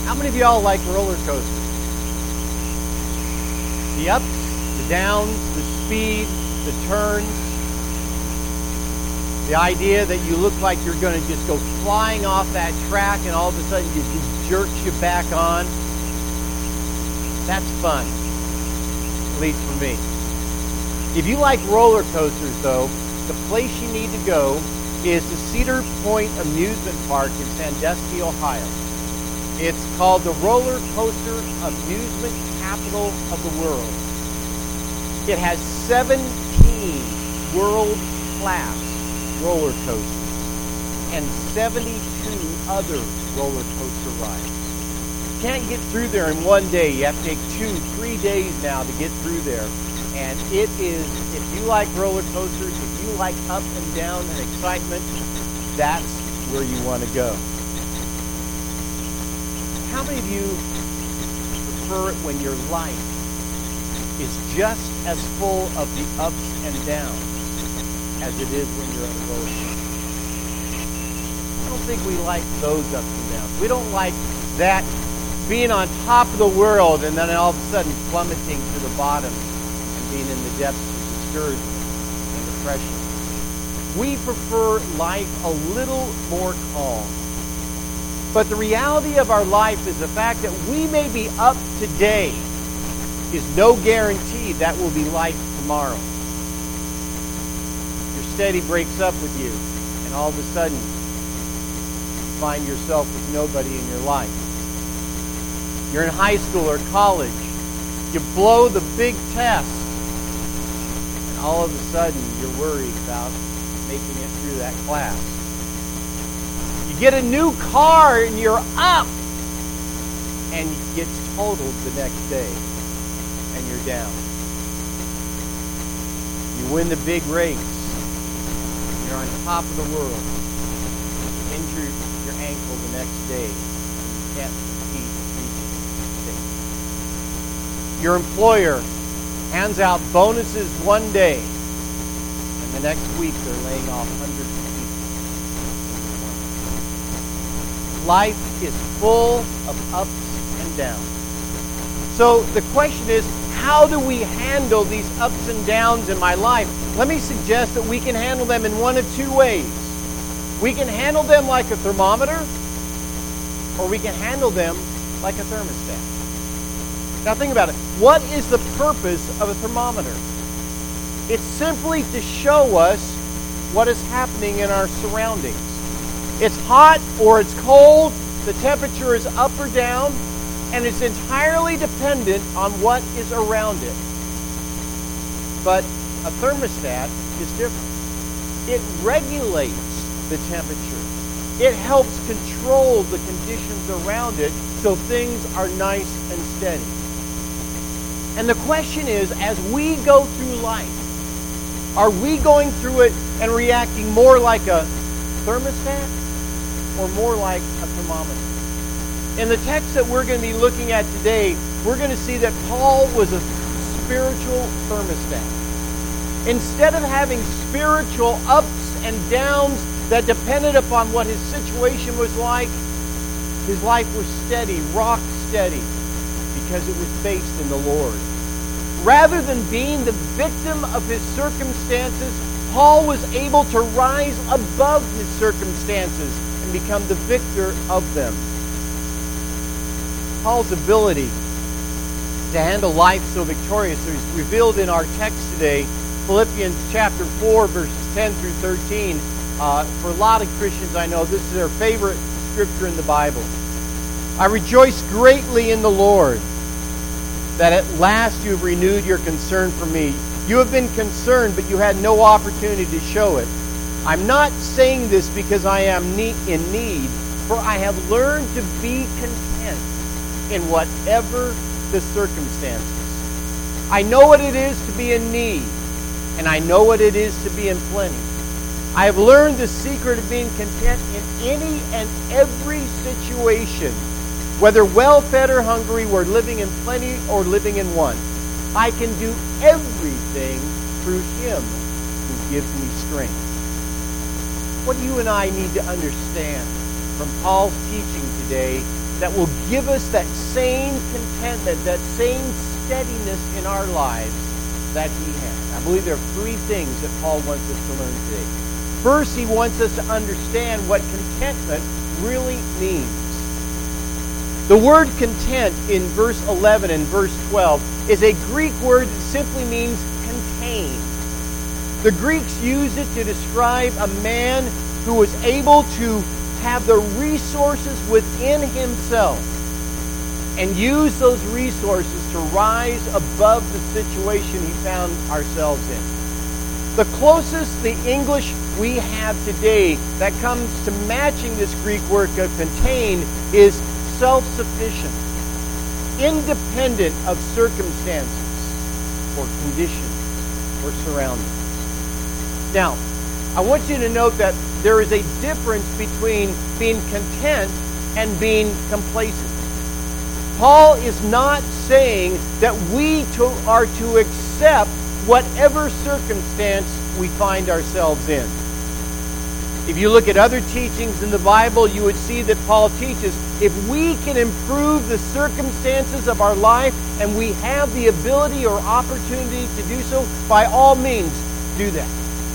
How many of y'all like roller coasters? The ups, the downs, the speed, the turns. The idea that you look like you're going to just go flying off that track and all of a sudden it just jerks you back on. That's fun, at least for me. If you like roller coasters, though, the place you need to go is the Cedar Point Amusement Park in Sandusky, Ohio. It's called the Roller Coaster Amusement Capital of the World. It has 17 world-class roller coasters and 72 other roller coaster rides. You can't get through there in one day. You have to take 2-3 days now to get through there. And it is, if you like roller coasters, if you like up and down and excitement, that's where you want to go. How many of you prefer it when your life is just as full of the ups and downs as it is when you're on a roller coaster? I don't think we like those ups and downs. We don't like that being on top of the world and then all of a sudden plummeting to the bottom and being in the depths of discouragement and depression. We prefer life a little more calm. But the reality of our life is the fact that we may be up today is no guarantee that will be life tomorrow. Your steady breaks up with you, and all of a sudden you find yourself with nobody in your life. You're in high school or college. You blow the big test, and all of a sudden you're worried about making it through that class. You get a new car and you're up, and it gets totaled the next day, and you're down. You win the big race. You're on top of the world. You injure your ankle the next day. You can't compete. Your employer hands out bonuses one day, and the next week they're laying off hundreds of people. Life is full of ups and downs. So the question is, how do we handle these ups and downs in my life? Let me suggest that we can handle them in one of two ways. We can handle them like a thermometer, or we can handle them like a thermostat. Now think about it. What is the purpose of a thermometer? It's simply to show us what is happening in our surroundings. It's hot or it's cold, the temperature is up or down, and it's entirely dependent on what is around it. But a thermostat is different. It regulates the temperature. It helps control the conditions around it so things are nice and steady. And the question is, as we go through life, are we going through it and reacting more like a thermostat or more like a thermometer? In the text that we're going to be looking at today, we're going to see that Paul was a spiritual thermostat. Instead of having spiritual ups and downs that depended upon what his situation was like, his life was steady, rock steady, because it was based in the Lord. Rather than being the victim of his circumstances, Paul was able to rise above his circumstances and become the victor of them. Paul's ability to handle life so victoriously is revealed in our text today, Philippians chapter 4, verses 10 through 13. For a lot of Christians, I know this is their favorite scripture in the Bible. I rejoice greatly in the Lord that at last you have renewed your concern for me. You have been concerned, but you had no opportunity to show it. I'm not saying this because I am in need, for I have learned to be content in whatever the circumstances. I know what it is to be in need, and I know what it is to be in plenty. I have learned the secret of being content in any and every situation, whether well-fed or hungry, we're living in plenty or living in want. I can do everything through Him who gives me strength. What you and I need to understand from Paul's teaching today that will give us that same contentment, that same steadiness in our lives that he had. I believe there are three things that Paul wants us to learn today. First, he wants us to understand what contentment really means. The word content in verse 11 and verse 12 is a Greek word that simply means contained. The Greeks used it to describe a man who was able to have the resources within himself and use those resources to rise above the situation he found ourselves in. The closest the English we have today that comes to matching this Greek word of contain is self-sufficient, independent of circumstances or conditions or surroundings. Now, I want you to note that there is a difference between being content and being complacent. Paul is not saying that we are to accept whatever circumstance we find ourselves in. If you look at other teachings in the Bible, you would see that Paul teaches if we can improve the circumstances of our life and we have the ability or opportunity to do so, by all means, do that.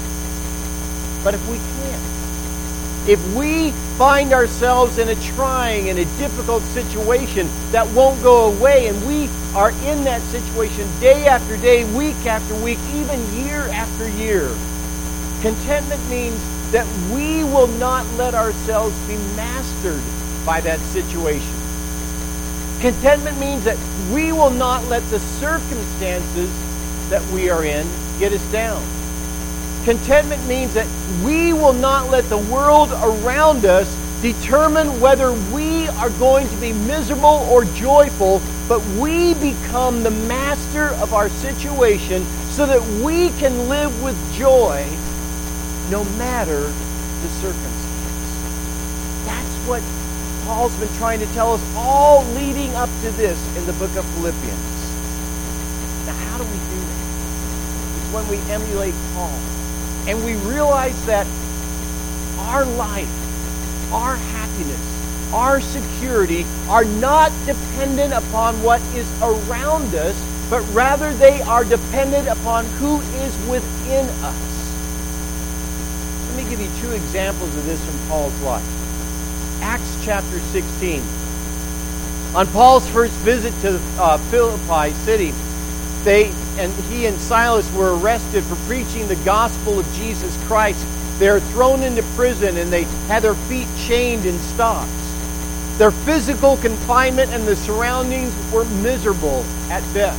But if we can't, if we find ourselves in a trying and a difficult situation that won't go away, and we are in that situation day after day, week after week, even year after year, contentment means that we will not let ourselves be mastered by that situation. Contentment means that we will not let the circumstances that we are in get us down. Contentment means that we will not let the world around us determine whether we are going to be miserable or joyful, but we become the master of our situation so that we can live with joy no matter the circumstance. That's what Paul's been trying to tell us all leading up to this in the book of Philippians. Now, how do we do that? It's when we emulate Paul. And we realize that our life, our happiness, our security are not dependent upon what is around us, but rather they are dependent upon who is within us. Let me give you two examples of this from Paul's life. Acts chapter 16. On Paul's first visit to Philippi city, he and Silas were arrested for preaching the gospel of Jesus Christ. They were thrown into prison and they had their feet chained in stocks. Their physical confinement and the surroundings were miserable at best.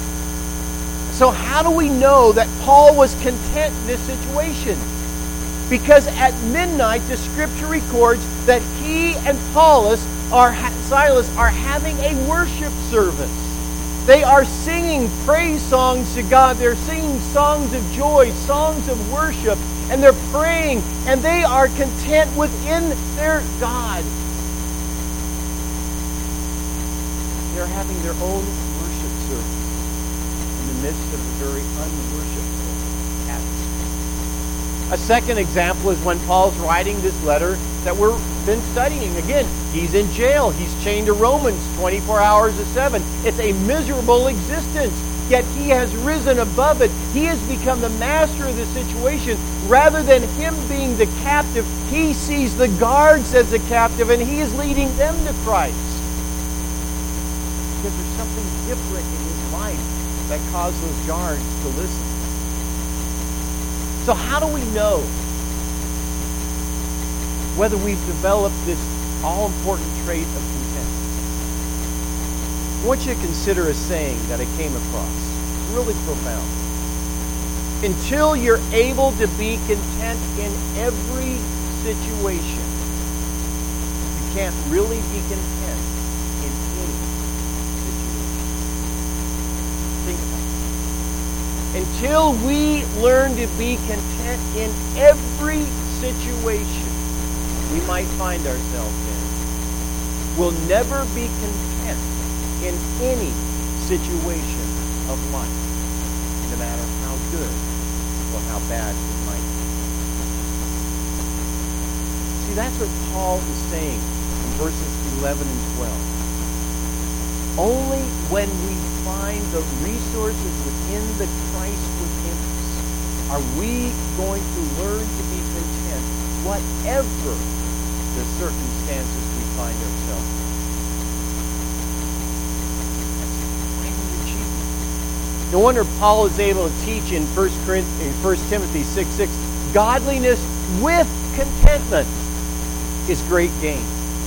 So how do we know that Paul was content in this situation? Because at midnight, the Scripture records that he and Silas are having a worship service. They are singing praise songs to God. They're singing songs of joy, songs of worship, and they're praying, and they are content within their God. They're having their own worship service in the midst of a very unworshipful atmosphere. A second example is when Paul's writing this letter that we've been studying. Again, he's in jail. He's chained to Romans 24 hours a 7. It's a miserable existence, yet he has risen above it. He has become the master of the situation. Rather than him being the captive, he sees the guards as the captive, and he is leading them to Christ. Because there's something different in his life that caused those guards to listen. So how do we know whether we've developed this all-important trait of contentment? I want you to consider a saying that I came across. It's really profound. Until you're able to be content in every situation, you can't really be content in any situation. Think about it. Until we learn to be content in every situation we might find ourselves in, we'll never be content in any situation of life, no matter how good or how bad it might be. See, that's what Paul is saying in verses 11 and 12. Only when we find the resources within the Christ within us are we going to learn to be content, whatever the circumstances we find ourselves in. That's the final achievement. No wonder Paul is able to teach in 1 Timothy 6:6, godliness with contentment is great gain.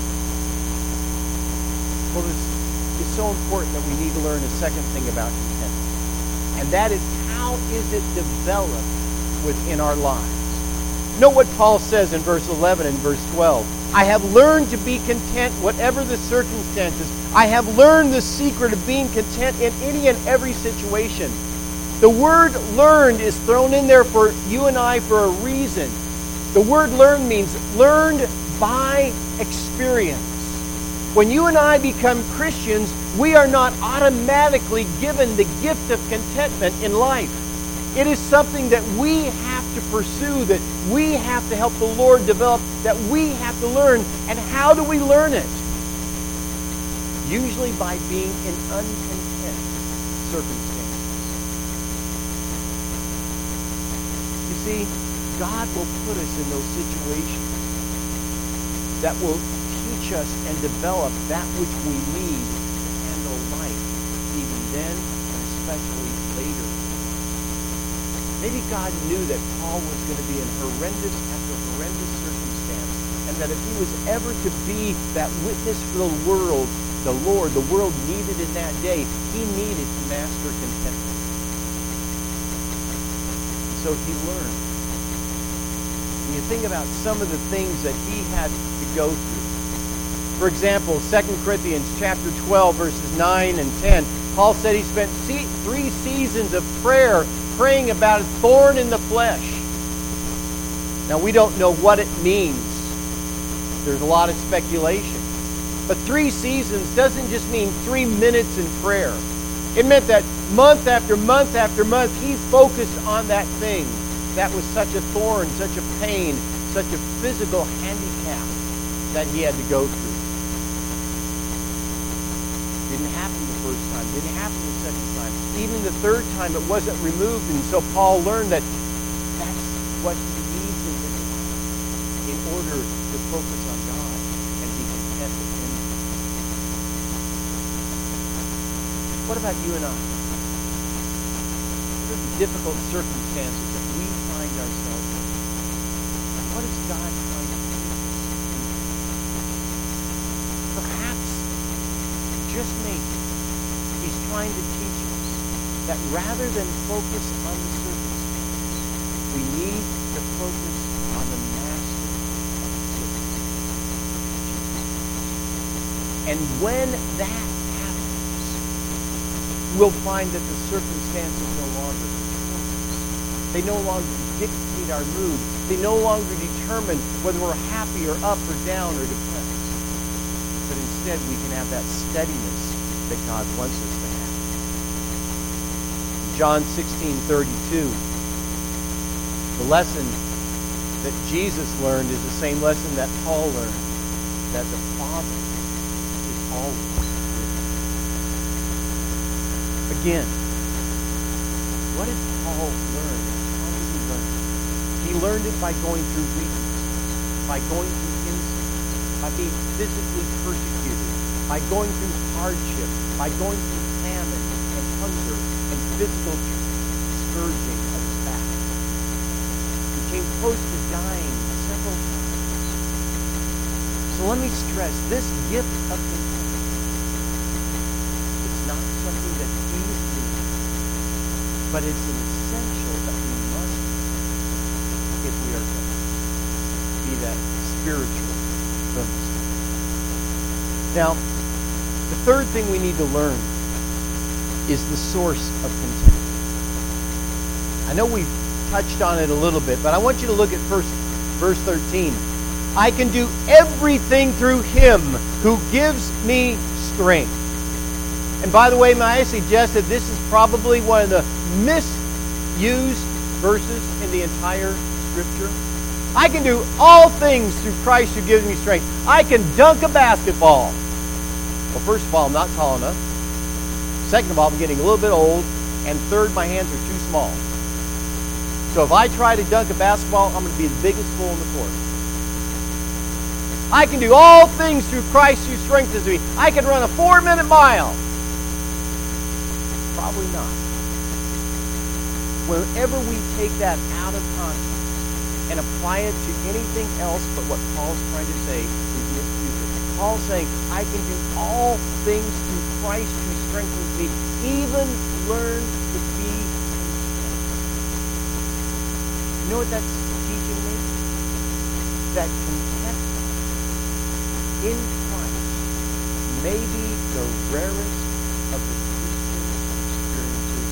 Well, it's so important that we need to learn a second thing about contentment. And that is, how is it developed within our lives? Note what Paul says in verse 11 and verse 12. I have learned to be content whatever the circumstances. I have learned the secret of being content in any and every situation. The word learned is thrown in there for you and I for a reason. The word learned means learned by experience. When you and I become Christians, we are not automatically given the gift of contentment in life. It is something that we have to pursue, that we have to help the Lord develop, that we have to learn. And how do we learn it? Usually by being in uncontent circumstances. You see, God will put us in those situations that will teach us and develop that which we need to handle life, even then and especially later. Maybe God knew that Paul was going to be in horrendous after horrendous circumstance, and that if he was ever to be that witness for the world, the world needed in that day, he needed to master contentment. So he learned. When you think about some of the things that he had to go through. For example, 2 Corinthians chapter 12, verses 9 and 10, Paul said he spent 3 seasons of praying about a thorn in the flesh. Now, we don't know what it means. There's a lot of speculation. But 3 seasons doesn't just mean 3 minutes in prayer. It meant that month after month after month, he focused on that thing that was such a thorn, such a pain, such a physical handicap that he had to go through. Didn't happen the first time, didn't happen the second time. Even the third time it wasn't removed, and so Paul learned that that's what he needs in his life in order to focus on God and be content with him. What about you and I? What are the difficult circumstances that we find ourselves in? What is God trying to teach us? Perhaps, just maybe, he's trying to teach us that rather than focus on the circumstances, we need to focus on the master of the circumstances. And when that happens, we'll find that the circumstances no longer control us. They no longer dictate our mood. They no longer determine whether we're happy or up or down or depressed. But instead, we can have that steadiness that God wants us to have. John 16:32, the lesson that Jesus learned is the same lesson that Paul learned, that the Father is always with us. Again, what did Paul learn? How did he learn it? He learned it by going through weakness, by going through insult, by being physically persecuted, by going through hardship, by going through famine and hunger and physical scourging of his back. He came close to dying several times. So let me stress, this gift of contentment, it's not something that's easy, but it's an essential that we must have if we are to be that spiritual firmness. Now, the third thing we need to learn is the source of contentment. I know we've touched on it a little bit, but I want you to look at verse 13. I can do everything through him who gives me strength. And by the way, may I suggest that this is probably one of the misused verses in the entire Scripture? I can do all things through Christ who gives me strength. I can dunk a basketball. Well, first of all, I'm not tall enough. Second of all, I'm getting a little bit old. And third, my hands are too small. So if I try to dunk a basketball, I'm going to be the biggest fool in the court. I can do all things through Christ who strengthens me. I can run a 4-minute mile. Probably not. Whenever we take that out of context and apply it to anything else but what Paul's trying to say, we misuse it. Paul's saying, I can do all things through Christ who strengthens me, even learn to be content. You know what that's teaching me? That contentment in Christ may be the rarest of the Christian experiences.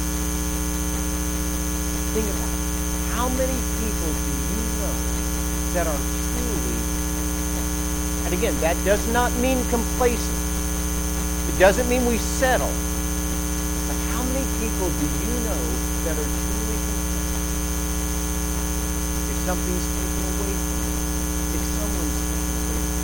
Think about it. How many people do you know that are truly content? And again, that does not mean complacent. It doesn't mean we settle. But how many people do you know that are truly content? If something's taken away from them, if someone's taken away from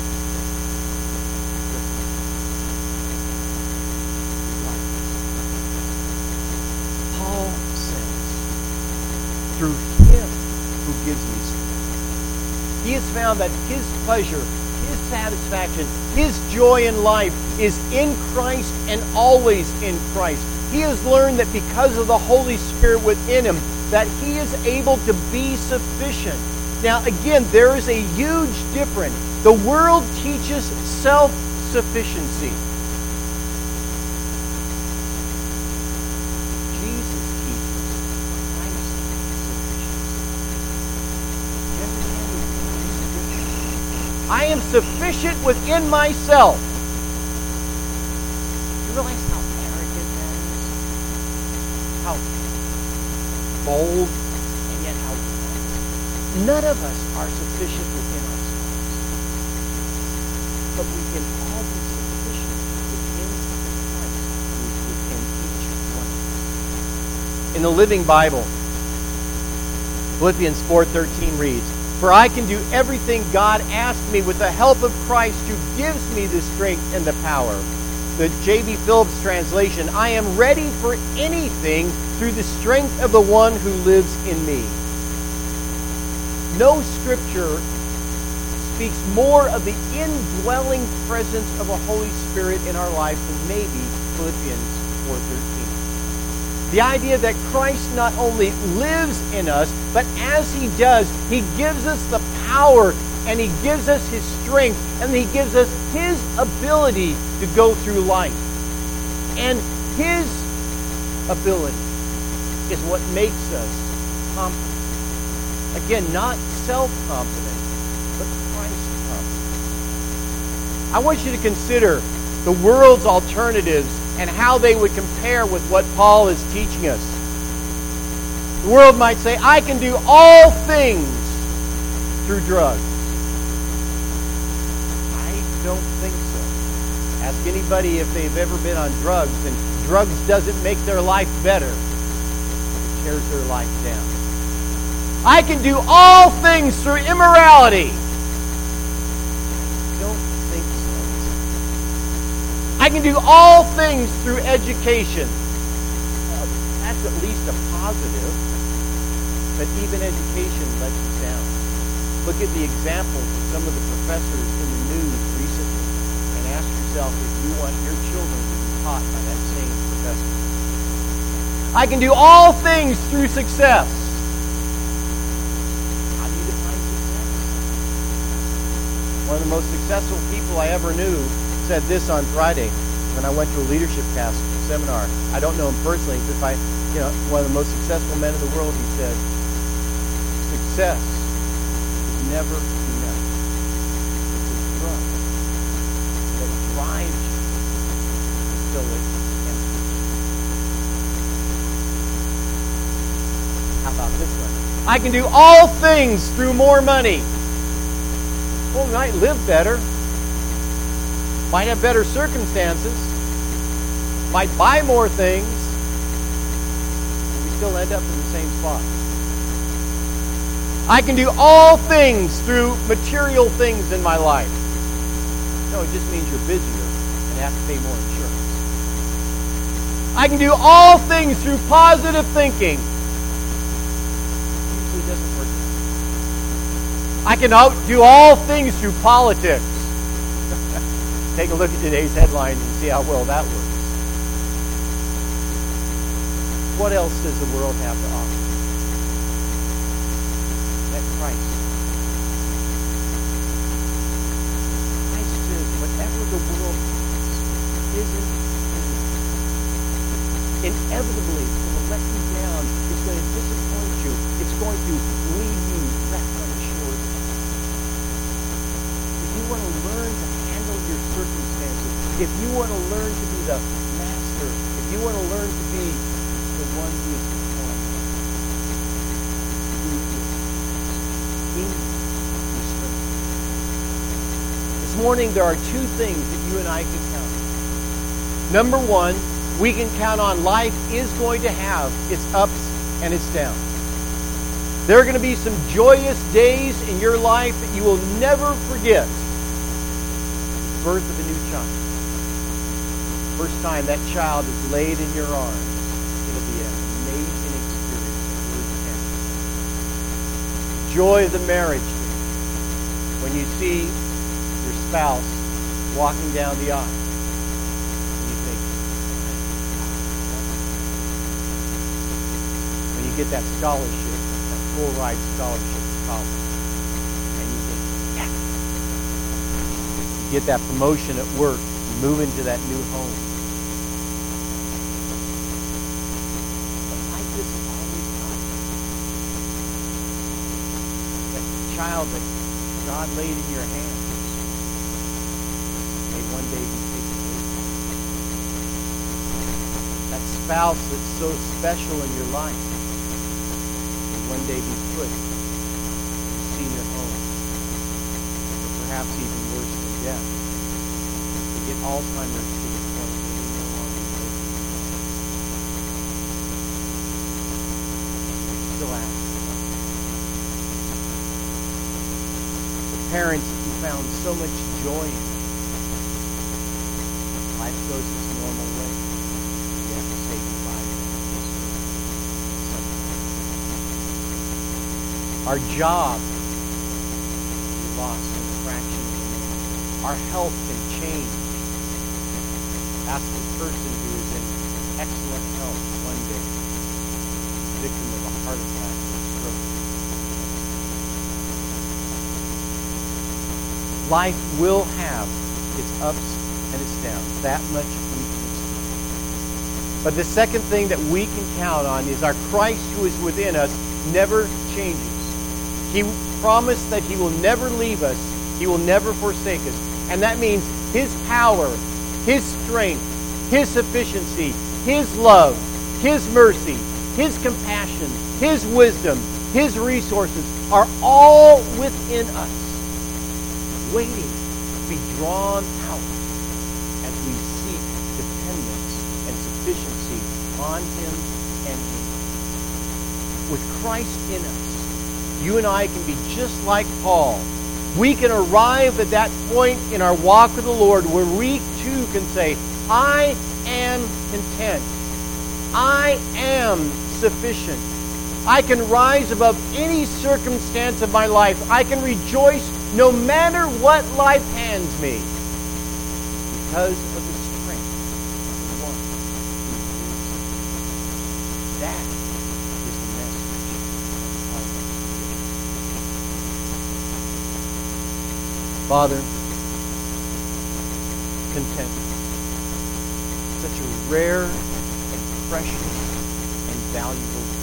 them, Paul says, through Him who gives me strength, he has found that his pleasure, his satisfaction, his joy in life is in Christ and always in Christ. He has learned that because of the Holy Spirit within him, that he is able to be sufficient. Now, again, there is a huge difference. The world teaches self-sufficiency. Jesus teaches Christ-sufficiency. I am sufficient within myself. You realize how arrogant that is? How bold, and yet how wrong. None of us are sufficient within ourselves. But we can all be sufficient within Christ, within each one of us. In the Living Bible, Philippians 4:13 reads, "For I can do everything God asked me with the help of Christ who gives me the strength and the power." The J.B. Phillips translation, "I am ready for anything through the strength of the one who lives in me." No scripture speaks more of the indwelling presence of the Holy Spirit in our life than maybe Philippians 4:13. The idea that Christ not only lives in us, but as He does, He gives us the power and He gives us His strength and He gives us His ability to go through life. And His ability is what makes us confident. Again, not self-confident, but Christ-confident. I want you to consider the world's alternatives and how they would compare with what Paul is teaching us. The world might say, I can do all things through drugs. I don't think so. Ask anybody if they've ever been on drugs, and drugs doesn't make their life better. It tears their life down. I can do all things through immorality. I don't think so. I can do all things through education. Well, that's at least a positive. But even education lets us down. Look at the examples of some of the professors in the news recently and ask yourself if you want your children to be taught by that same professor. I can do all things through success. How do you define success? One of the most successful people I ever knew said this on Friday when I went to a leadership seminar. I don't know him personally, but one of the most successful men in the world, he said, success is never enough. It's a drug that drives you to fill it empty. How about this one? I can do all things through more money. Well, we might live better. Might have better circumstances. Might buy more things. But we still end up in the same spot. I can do all things through material things in my life. No, it just means you're busier and have to pay more insurance. I can do all things through positive thinking. It usually doesn't work. I can do all things through politics. Take a look at today's headlines and see how well that works. What else does the world have to offer? That Christ. Christ is whatever the world isn't. Inevitably, it will let you down. It's going to disappoint you. It's going to leave you back on the shore. If you want to learn to handle your circumstances, if you want to learn to be the master, if you want to learn to be the one who is the one, who is this morning, there are two things that you and I can count on. Number one, we can count on life is going to have its ups and its downs. There are going to be some joyous days in your life that you will never forget. The birth of a new child. First time that child is laid in your arms, it'll be an amazing experience. Joy of the marriage day. When you see your spouse walking down the aisle. Get that scholarship, that full ride scholarship to college. And you think, yeah. You get that promotion at work, you move into that new home. But life isn't always God. That child that God laid in your hands may one day be taken away. That spouse that's so special in your life one day be put in a senior home, or perhaps even worse than death. They get Alzheimer's to the point that they no longer know. They still ask. The parents that you found so much joy in. Life goes its normal way. You have to say goodbye to them. Our job is lost in a fraction of a minute. Our health can change. Ask the person who is in excellent health one day, victim of a heart attack or stroke. Life will have its ups and its downs. That much we can expect. But the second thing that we can count on is our Christ who is within us never changes. He promised that He will never leave us. He will never forsake us. And that means His power, His strength, His sufficiency, His love, His mercy, His compassion, His wisdom, His resources are all within us, waiting to be drawn out as we seek dependence and sufficiency on Him and Him. With Christ in us, you and I can be just like Paul. We can arrive at that point in our walk with the Lord where we too can say, I am content. I am sufficient. I can rise above any circumstance of my life. I can rejoice no matter what life hands me because of the strength of the one who lives. That is the message of Paul. Father, contentment. Such a rare and precious and valuable thing.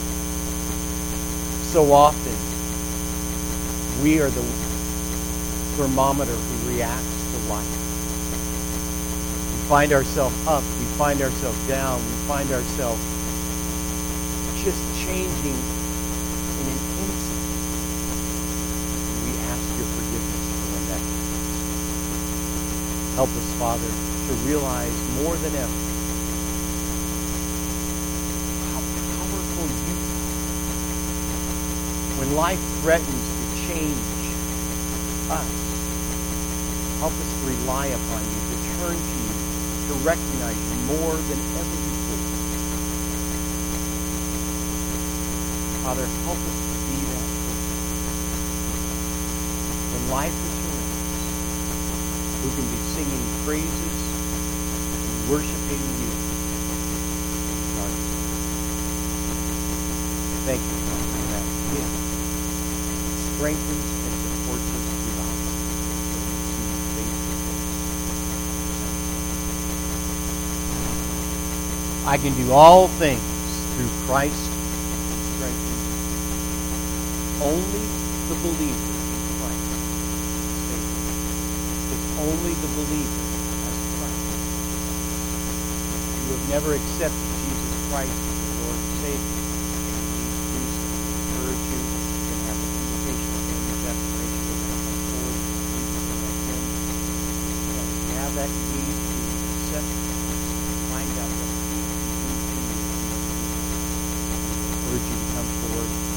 So often, we are the thermometer who reacts to life. We find ourselves up, we find ourselves down, we find ourselves just changing in an instant. We ask your forgiveness for when that happens. Help us, Father, to realize more than ever how powerful you are when life threatens to change us, help us to rely upon you, to turn to you, to recognize you more than ever before. Father, help us to be that person. When life is who can be singing praises and worshiping you. Thank you, God, for that gift. It strengthens and supports us throughout the I can do all things through Christ who strengthens me. Only the believer in Christ is saved. Only the believer has Christ. You have never accepted Jesus Christ as your Lord and Savior. You need to do so. I encourage you to have an invitation of family declaration to come forward and Him. And if you have that need to accept, find out what He can do for you. I encourage you to come forward.